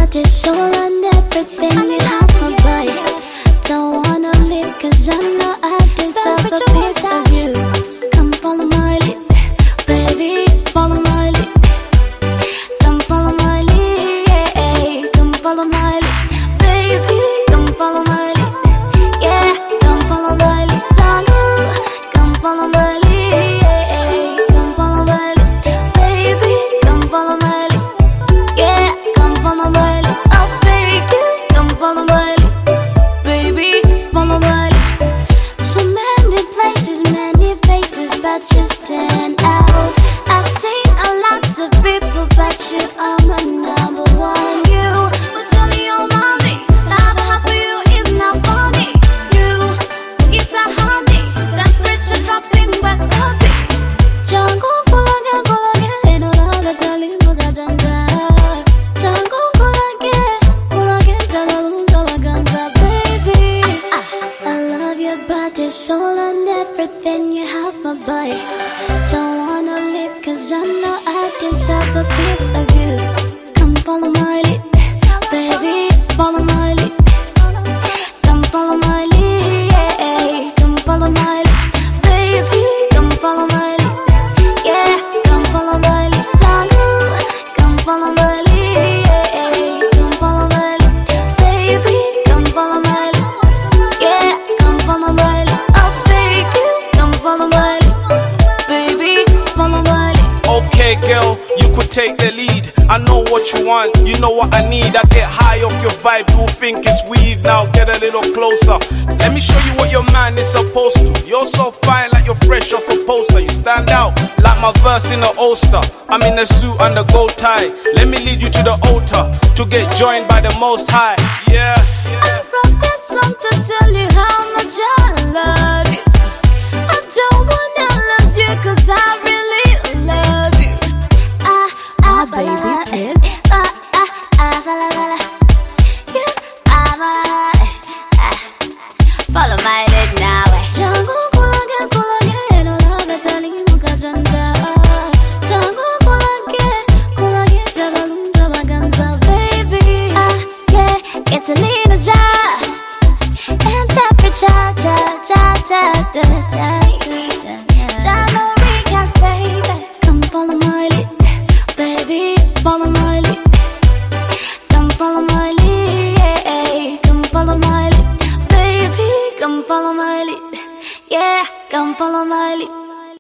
body, soul and everything. You have my body. Don't wanna leave, cause I know I deserve a piece of you. Come follow my lead, baby, follow my lead. Come follow my lead, yeah. Come follow my lead, baby, come follow my lead. Yeah, come follow my lead, jungle. Come follow my lead, yeah. Come follow my lead, baby, come follow my lead. Yeah, come follow my lead, I'll speak you. Come follow my lead, baby, follow my lead. So many places, many faces, but you stand out. I've seen a lot of people, but you are my number one. You was only on mommy. Now the half of you is not funny. You, it's a honey, temperature dropping back cozy. Jungle kulage, ain't no love that's a little gajanda. Jungle kulage, jalalu jalaganza, baby. I love your body, soul and everything. You have my body. Don't wanna leave, cause I know I deserve a piece of you. Come follow my lead, baby, follow my lead. Come follow my lead, yeah. Come follow my lead, baby, come follow my lead. Yeah, come follow my lead, jungle. Come follow my lead, yeah. Come follow my lead, baby, come follow my lead. Yeah, come follow my lead, I'll speak you. Come follow my lead, baby, follow my lead. Okay, girl, you could take the lead. I know what you want, you know what I need. I get high off your vibe, you think it's weed. Now get a little closer. Let me show you what your man is supposed to. You're so fine, like you're fresh off a poster. You stand out, like my verse in the Ulster. I'm in a suit and a gold tie. Let me lead you to the altar, to get joined by the Most High. Yeah. I wrote this song to tell you how much I love you. I don't wanna lose you, cause I